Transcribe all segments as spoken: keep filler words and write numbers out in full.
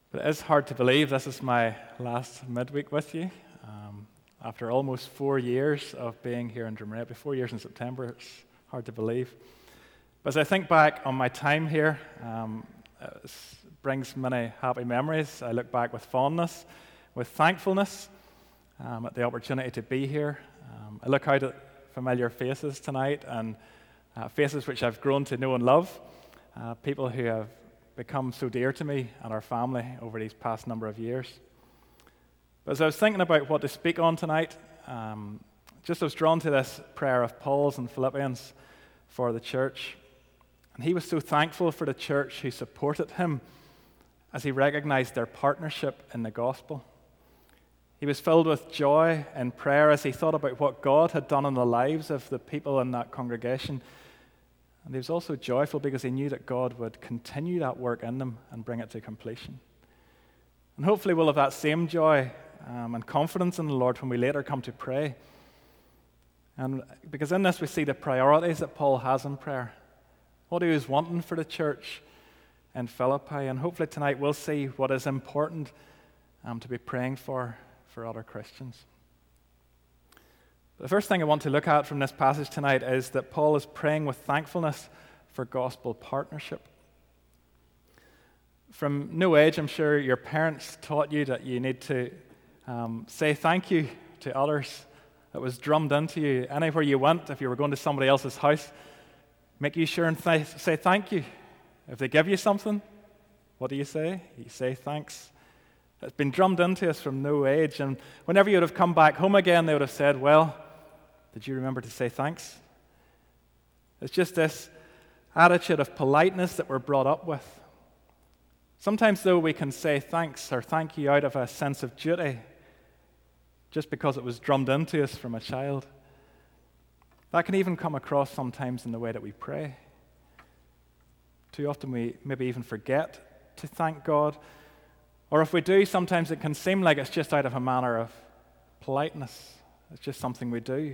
But it is hard to believe this is my last midweek with you. Um, after almost four years of being here in Drumrea, four years in September, it's hard to believe. But as I think back on my time here, um, it brings many happy memories. I look back with fondness, with thankfulness um, at the opportunity to be here. Um, I look out at familiar faces tonight, and uh, faces which I've grown to know and love, uh, people who have become so dear to me and our family over these past number of years. But as I was thinking about what to speak on tonight, um, just I was drawn to this prayer of Paul's in Philippians for the church. And he was so thankful for the church who supported him as he recognized their partnership in the gospel. He was filled with joy and prayer as he thought about what God had done in the lives of the people in that congregation. And he was also joyful because he knew that God would continue that work in them and bring it to completion. And hopefully we'll have that same joy um, and confidence in the Lord when we later come to pray. And because in this we see the priorities that Paul has in prayer, what he was wanting for the church in Philippi. And hopefully tonight we'll see what is important um, to be praying for for other Christians. The first thing I want to look at from this passage tonight is that Paul is praying with thankfulness for gospel partnership. From no age, I'm sure your parents taught you that you need to um, say thank you to others. It was drummed into you. Anywhere you went, if you were going to somebody else's house, make you sure and th- say thank you. If they give you something, what do you say? You say thanks. It's been drummed into us from no age. And whenever you would have come back home again, they would have said, well, did you remember to say thanks? It's just this attitude of politeness that we're brought up with. Sometimes, though, we can say thanks or thank you out of a sense of duty just because it was drummed into us from a child. That can even come across sometimes in the way that we pray. Too often we maybe even forget to thank God. Or if we do, sometimes it can seem like it's just out of a manner of politeness. It's just something we do.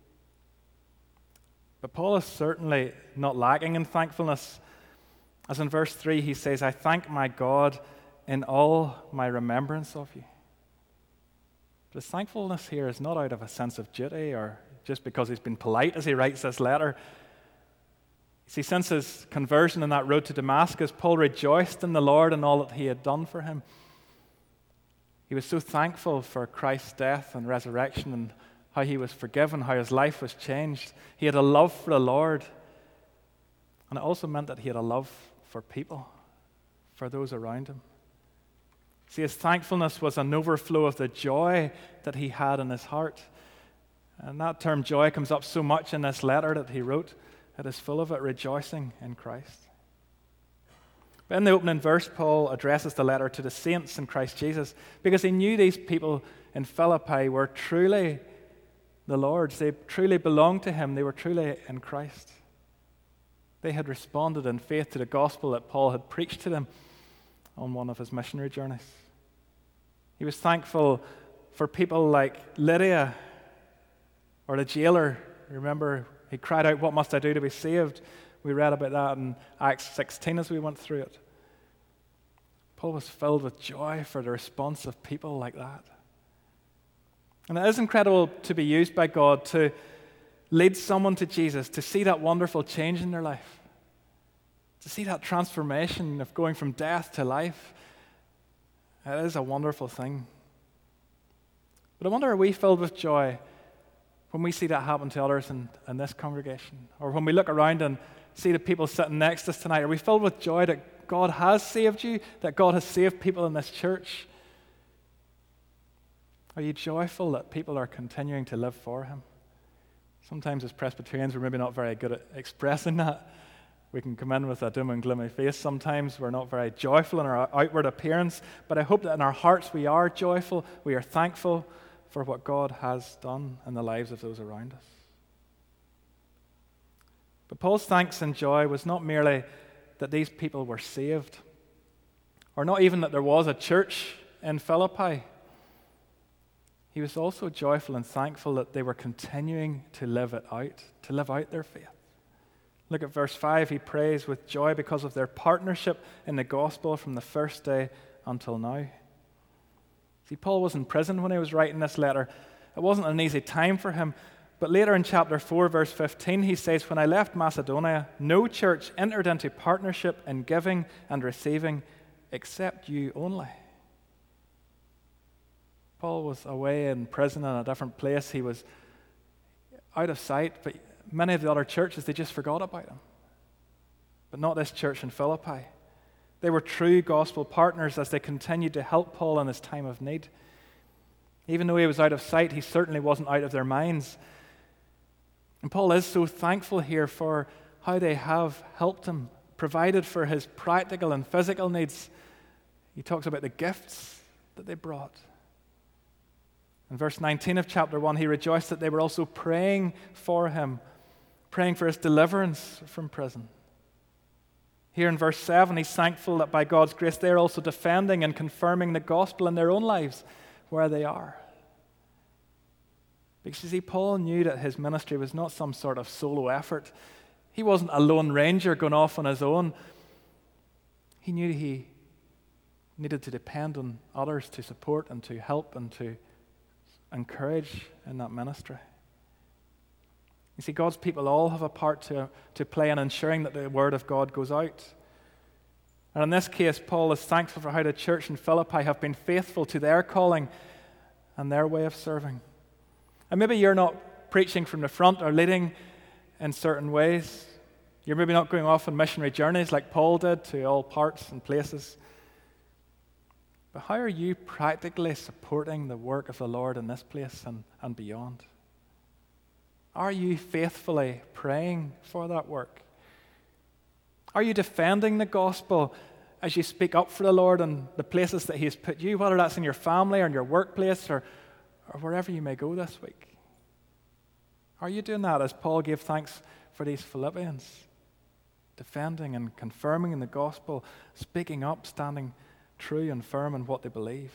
But Paul is certainly not lacking in thankfulness. As in verse three, he says, I thank my God in all my remembrance of you. But his thankfulness here is not out of a sense of duty or just because he's been polite as he writes this letter. See, since his conversion on that road to Damascus, Paul rejoiced in the Lord and all that he had done for him. He was so thankful for Christ's death and resurrection and how he was forgiven, how his life was changed. He had a love for the Lord. And it also meant that he had a love for people, for those around him. See, his thankfulness was an overflow of the joy that he had in his heart. And that term joy comes up so much in this letter that he wrote. It is full of it, rejoicing in Christ. But in the opening verse, Paul addresses the letter to the saints in Christ Jesus because he knew these people in Philippi were truly the Lord's. They truly belonged to him. They were truly in Christ. They had responded in faith to the gospel that Paul had preached to them on one of his missionary journeys. He was thankful for people like Lydia or the jailer. Remember, he cried out, what must I do to be saved? We read about that in Acts sixteen as we went through it. Paul was filled with joy for the response of people like that. And it is incredible to be used by God to lead someone to Jesus, to see that wonderful change in their life, to see that transformation of going from death to life. It is a wonderful thing. But I wonder, are we filled with joy when we see that happen to others in, in this congregation? Or when we look around and see the people sitting next to us tonight, are we filled with joy that God has saved you, that God has saved people in this church? Are you joyful that people are continuing to live for him? Sometimes as Presbyterians, we're maybe not very good at expressing that. We can come in with a doom and gloomy face. Sometimes we're not very joyful in our outward appearance, but I hope that in our hearts we are joyful, we are thankful for what God has done in the lives of those around us. But Paul's thanks and joy was not merely that these people were saved, or not even that there was a church in Philippi. He was also joyful and thankful that they were continuing to live it out, to live out their faith. Look at verse five. He prays with joy because of their partnership in the gospel from the first day until now. See, Paul was in prison when he was writing this letter. It wasn't an easy time for him. But later in chapter four, verse fifteen, he says, "When I left Macedonia, no church entered into partnership in giving and receiving except you only." Paul was away in prison in a different place. He was out of sight, but many of the other churches, they just forgot about him. But not this church in Philippi. They were true gospel partners as they continued to help Paul in his time of need. Even though he was out of sight, he certainly wasn't out of their minds. And Paul is so thankful here for how they have helped him, provided for his practical and physical needs. He talks about the gifts that they brought. In verse nineteen of chapter one, he rejoiced that they were also praying for him, praying for his deliverance from prison. Here in verse seven, he's thankful that by God's grace, they're also defending and confirming the gospel in their own lives where they are. Because you see, Paul knew that his ministry was not some sort of solo effort. He wasn't a lone ranger going off on his own. He knew he needed to depend on others to support and to help and to encourage in that ministry. You see, God's people all have a part to, to play in ensuring that the word of God goes out. And in this case, Paul is thankful for how the church in Philippi have been faithful to their calling and their way of serving. And maybe you're not preaching from the front or leading in certain ways. You're maybe not going off on missionary journeys like Paul did to all parts and places. But how are you practically supporting the work of the Lord in this place and, and beyond? Are you faithfully praying for that work? Are you defending the gospel as you speak up for the Lord in the places that He has put you, whether that's in your family or in your workplace or, or wherever you may go this week? Are you doing that as Paul gave thanks for these Philippians? Defending and confirming in the gospel, speaking up, standing true and firm in what they believe.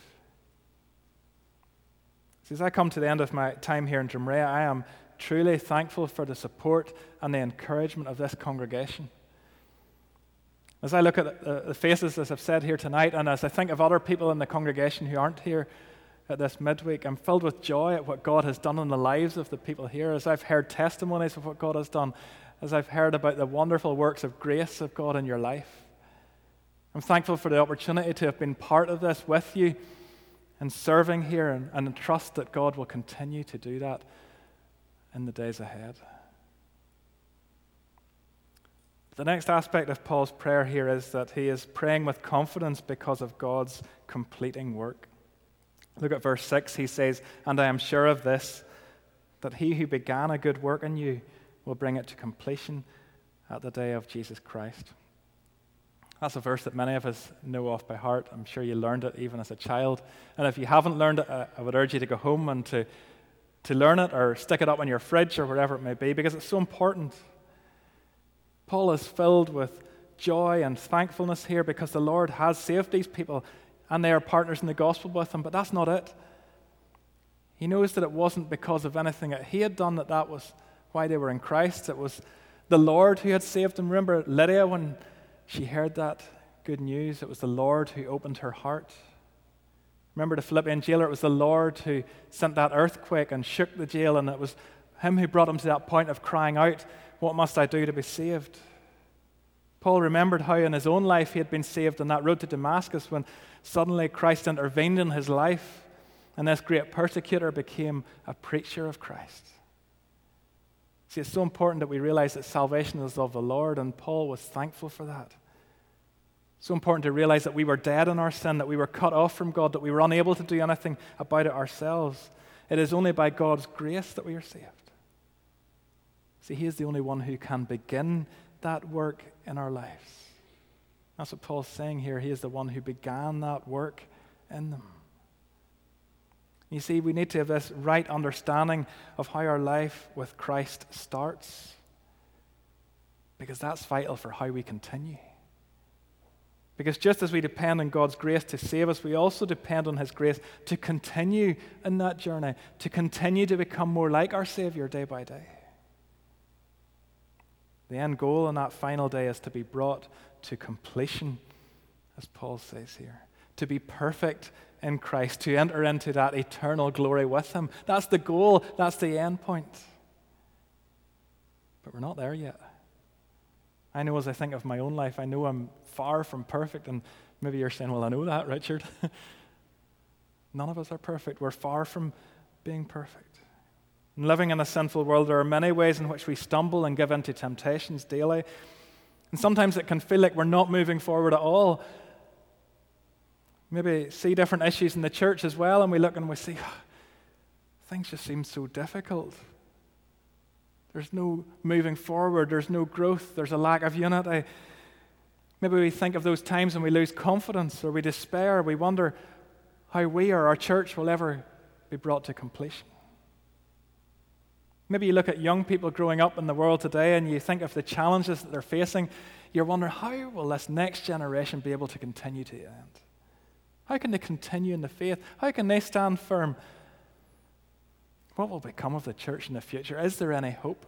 So as I come to the end of my time here in Drumrea, I am truly thankful for the support and the encouragement of this congregation. As I look at the faces, as I've said here tonight, and as I think of other people in the congregation who aren't here at this midweek, I'm filled with joy at what God has done in the lives of the people here. As I've heard testimonies of what God has done, as I've heard about the wonderful works of grace of God in your life, I'm thankful for the opportunity to have been part of this with you and serving here, and, and trust that God will continue to do that in the days ahead. The next aspect of Paul's prayer here is that he is praying with confidence because of God's completing work. Look at verse six. He says, "And I am sure of this, that he who began a good work in you will bring it to completion at the day of Jesus Christ." That's a verse that many of us know off by heart. I'm sure you learned it even as a child. And if you haven't learned it, I would urge you to go home and to, to learn it or stick it up on your fridge or wherever it may be, because it's so important. Paul is filled with joy and thankfulness here because the Lord has saved these people and they are partners in the gospel with him, but that's not it. He knows that it wasn't because of anything that he had done that that was why they were in Christ. It was the Lord who had saved them. Remember Lydia, when she heard that good news, it was the Lord who opened her heart. Remember the Philippian jailer, it was the Lord who sent that earthquake and shook the jail, and it was him who brought him to that point of crying out, "What must I do to be saved?" Paul remembered how in his own life he had been saved on that road to Damascus when suddenly Christ intervened in his life and this great persecutor became a preacher of Christ. See, it's so important that we realize that salvation is of the Lord, and Paul was thankful for that. So important to realize that we were dead in our sin, that we were cut off from God, that we were unable to do anything about it ourselves. It is only by God's grace that we are saved. See, He is the only one who can begin that work in our lives. That's what Paul's saying here. He is the one who began that work in them. You see, we need to have this right understanding of how our life with Christ starts, because that's vital for how we continue. Because just as we depend on God's grace to save us, we also depend on His grace to continue in that journey, to continue to become more like our Savior day by day. The end goal on that final day is to be brought to completion, as Paul says here, to be perfect in Christ, to enter into that eternal glory with him. That's the goal. That's the end point. But we're not there yet. I know as I think of my own life, I know I'm far from perfect, and maybe you're saying, well, I know that, Richard. None of us are perfect. We're far from being perfect. And living in a sinful world, there are many ways in which we stumble and give in to temptations daily. And sometimes it can feel like we're not moving forward at all. Maybe see different issues in the church as well, and we look and we see, oh, things just seem so difficult. There's no moving forward. There's no growth. There's a lack of unity. Maybe we think of those times when we lose confidence or we despair. We wonder how we or our church will ever be brought to completion. Maybe you look at young people growing up in the world today and you think of the challenges that they're facing. You're wondering, how will this next generation be able to continue to the end? How can they continue in the faith? How can they stand firm? What will become of the church in the future? Is there any hope?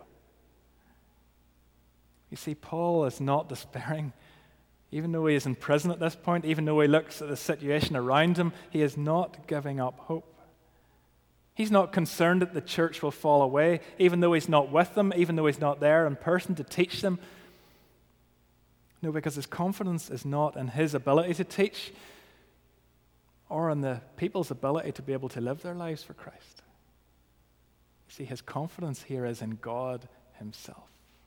You see, Paul is not despairing. Even though he is in prison at this point, even though he looks at the situation around him, he is not giving up hope. He's not concerned that the church will fall away, even though he's not with them, even though he's not there in person to teach them. No, because his confidence is not in his ability to teach or in the people's ability to be able to live their lives for Christ. You see, his confidence here is in God himself.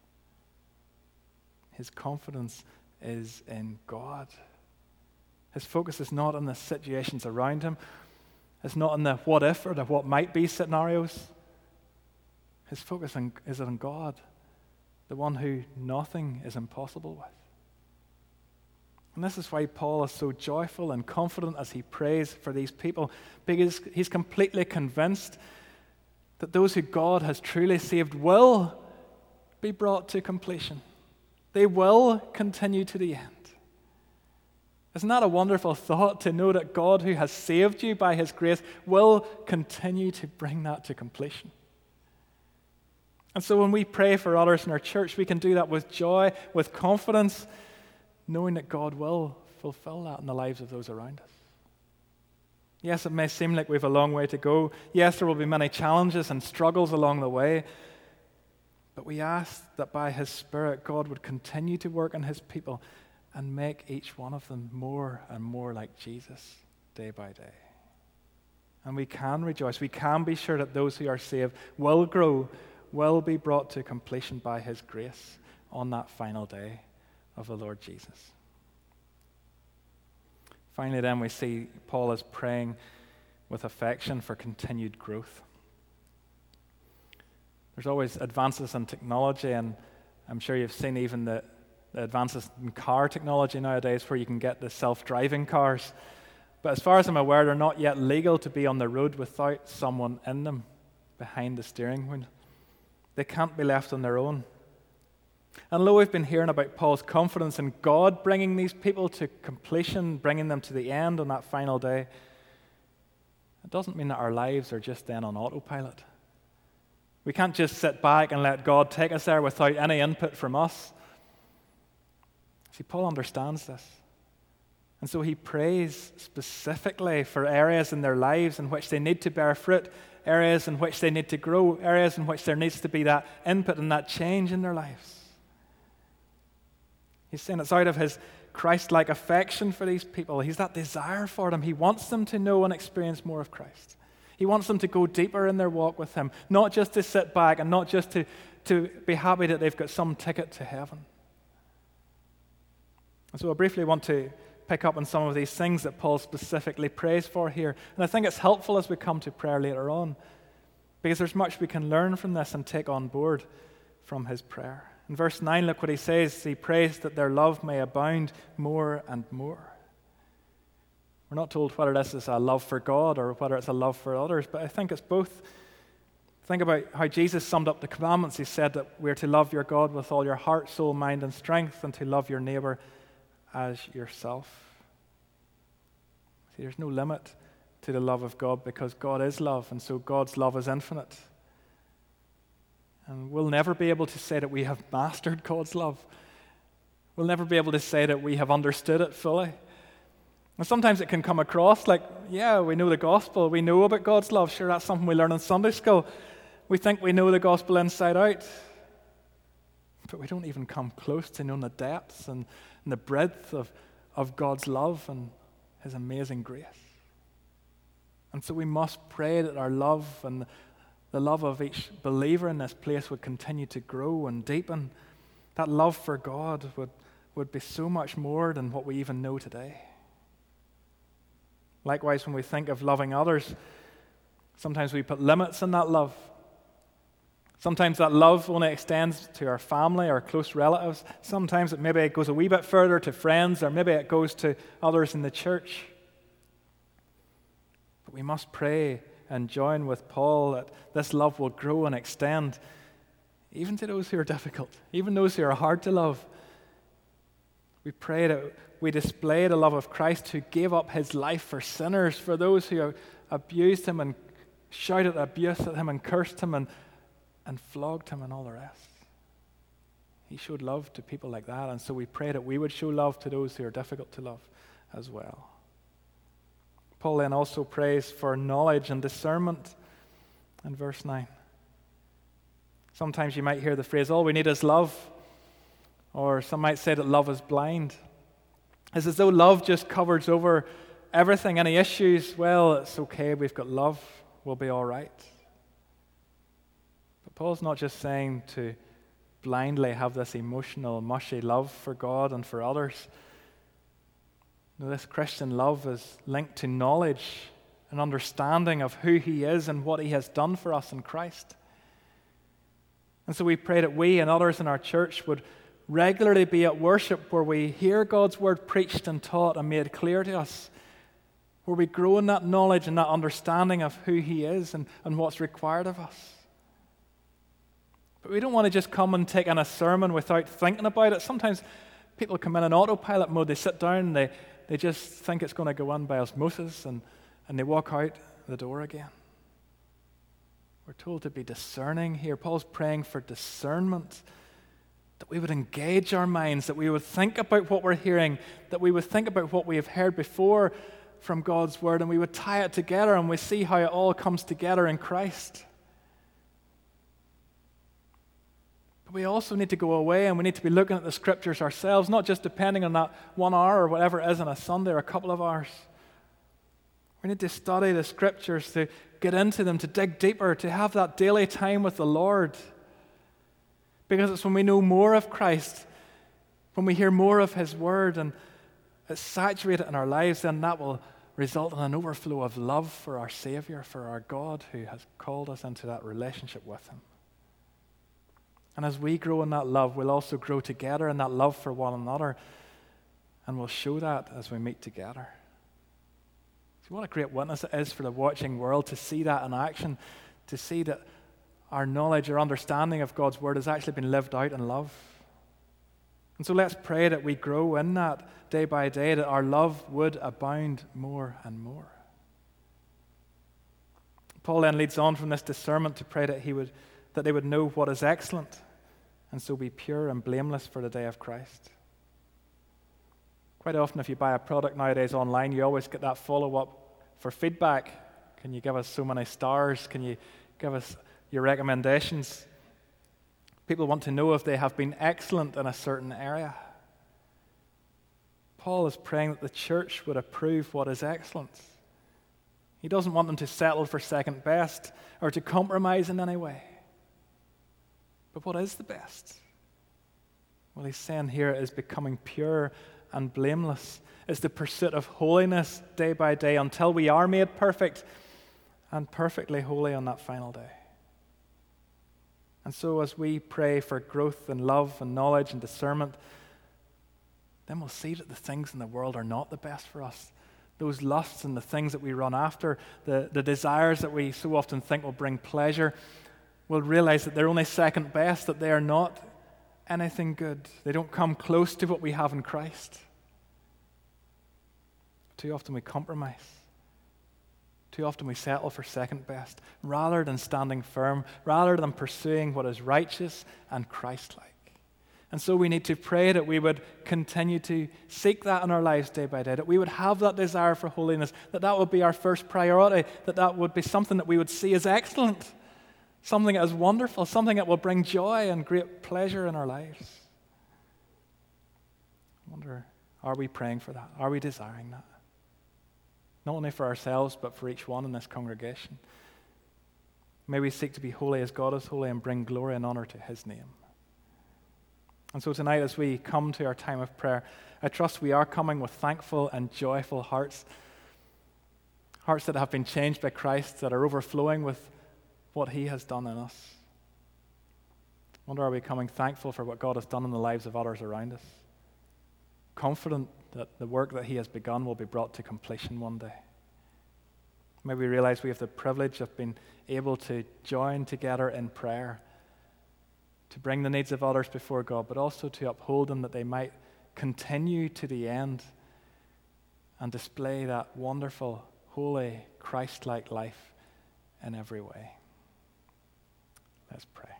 His confidence is in God. His focus is not on the situations around him. It's not on the what if or the what might be scenarios. His focus is on God, the one who nothing is impossible with. And this is why Paul is so joyful and confident as he prays for these people, because he's completely convinced that those who God has truly saved will be brought to completion. They will continue to the end. Isn't that a wonderful thought, to know that God, who has saved you by his grace, will continue to bring that to completion? And so when we pray for others in our church, we can do that with joy, with confidence, knowing that God will fulfill that in the lives of those around us. Yes, it may seem like we have a long way to go. Yes, there will be many challenges and struggles along the way. But we ask that by his Spirit, God would continue to work in his people and make each one of them more and more like Jesus day by day. And we can rejoice. We can be sure that those who are saved will grow, will be brought to completion by his grace on that final day of the Lord Jesus. Finally, then, we see Paul is praying with affection for continued growth. There's always advances in technology, and I'm sure you've seen even the, the advances in car technology nowadays where you can get the self-driving cars. But as far as I'm aware, they're not yet legal to be on the road without someone in them behind the steering wheel. They can't be left on their own. And although we've been hearing about Paul's confidence in God bringing these people to completion, bringing them to the end on that final day, it doesn't mean that our lives are just then on autopilot. We can't just sit back and let God take us there without any input from us. See, Paul understands this. And so he prays specifically for areas in their lives in which they need to bear fruit, areas in which they need to grow, areas in which there needs to be that input and that change in their lives. He's saying it's out of his Christ-like affection for these people. He's that desire for them. He wants them to know and experience more of Christ. He wants them to go deeper in their walk with him, not just to sit back and not just to, to be happy that they've got some ticket to heaven. And so I briefly want to pick up on some of these things that Paul specifically prays for here. And I think it's helpful as we come to prayer later on, because there's much we can learn from this and take on board from his prayer. In verse nine, look what he says. He prays that their love may abound more and more. We're not told whether this is a love for God or whether it's a love for others, but I think it's both. Think about how Jesus summed up the commandments. He said that we're to love your God with all your heart, soul, mind, and strength, and to love your neighbor as yourself. See, there's no limit to the love of God because God is love, and so God's love is infinite. And we'll never be able to say that we have mastered God's love. We'll never be able to say that we have understood it fully. And sometimes it can come across like, yeah, we know the gospel, we know about God's love. Sure, that's something we learn in Sunday school. We think we know the gospel inside out. But we don't even come close to knowing the depths and, and the breadth of, of God's love and his amazing grace. And so we must pray that our love and the love of each believer in this place would continue to grow and deepen. That love for God would, would be so much more than what we even know today. Likewise, when we think of loving others, sometimes we put limits on that love. Sometimes that love only extends to our family or close relatives. Sometimes it maybe it goes a wee bit further to friends, or maybe it goes to others in the church. But we must pray and join with Paul that this love will grow and extend even to those who are difficult, even those who are hard to love. We pray that we display the love of Christ, who gave up his life for sinners, for those who abused him and shouted abuse at him and cursed him and, and flogged him and all the rest. He showed love to people like that, and so we pray that we would show love to those who are difficult to love as well. Paul then also prays for knowledge and discernment in verse nine. Sometimes you might hear the phrase, all we need is love, or some might say that love is blind. It's as though love just covers over everything, any issues. Well, it's okay, we've got love, we'll be all right. But Paul's not just saying to blindly have this emotional, mushy love for God and for others. No, this Christian love is linked to knowledge and understanding of who he is and what he has done for us in Christ. And so we pray that we and others in our church would regularly be at worship where we hear God's word preached and taught and made clear to us, where we grow in that knowledge and that understanding of who he is and, and what's required of us. But we don't want to just come and take in a sermon without thinking about it. Sometimes people come in an autopilot mode, they sit down and they, they just think it's going to go in by osmosis, and, and they walk out the door again. We're told to be discerning here. Paul's praying for discernment, that we would engage our minds, that we would think about what we're hearing, that we would think about what we have heard before from God's word, and we would tie it together, and we see how it all comes together in Christ. But we also need to go away, and we need to be looking at the scriptures ourselves, not just depending on that one hour or whatever it is on a Sunday or a couple of hours. We need to study the scriptures, to get into them, to dig deeper, to have that daily time with the Lord. Because it's when we know more of Christ, when we hear more of his word and it's saturated in our lives, then that will result in an overflow of love for our Savior, for our God who has called us into that relationship with him. And as we grow in that love, we'll also grow together in that love for one another, and we'll show that as we meet together. So what a great witness it is for the watching world to see that in action, to see that our knowledge, our understanding of God's word has actually been lived out in love. And so let's pray that we grow in that day by day, that our love would abound more and more. Paul then leads on from this discernment to pray that he would, that they would know what is excellent, and so be pure and blameless for the day of Christ. Quite often if you buy a product nowadays online, you always get that follow-up for feedback. Can you give us so many stars? Can you give us your recommendations? People want to know if they have been excellent in a certain area. Paul is praying that the church would approve what is excellent. He doesn't want them to settle for second best or to compromise in any way. But what is the best? Well, he's saying here it is becoming pure and blameless. It's the pursuit of holiness day by day until we are made perfect and perfectly holy on that final day. And so as we pray for growth and love and knowledge and discernment, then we'll see that the things in the world are not the best for us. Those lusts and the things that we run after, the, the desires that we so often think will bring pleasure, we'll realize that they're only second best, that they are not anything good. They don't come close to what we have in Christ. Too often we compromise. Too often we settle for second best rather than standing firm, rather than pursuing what is righteous and Christ-like. And so we need to pray that we would continue to seek that in our lives day by day, that we would have that desire for holiness, that that would be our first priority, that that would be something that we would see as excellent, something that is wonderful, something that will bring joy and great pleasure in our lives. I wonder, are we praying for that? Are we desiring that? Not only for ourselves, but for each one in this congregation. May we seek to be holy as God is holy and bring glory and honor to his name. And so tonight, as we come to our time of prayer, I trust we are coming with thankful and joyful hearts, hearts that have been changed by Christ, that are overflowing with what he has done in us. I wonder, are we coming thankful for what God has done in the lives of others around us? Confident that the work that he has begun will be brought to completion one day. May we realize we have the privilege of being able to join together in prayer, to bring the needs of others before God, but also to uphold them that they might continue to the end and display that wonderful, holy, Christ-like life in every way. Let's pray.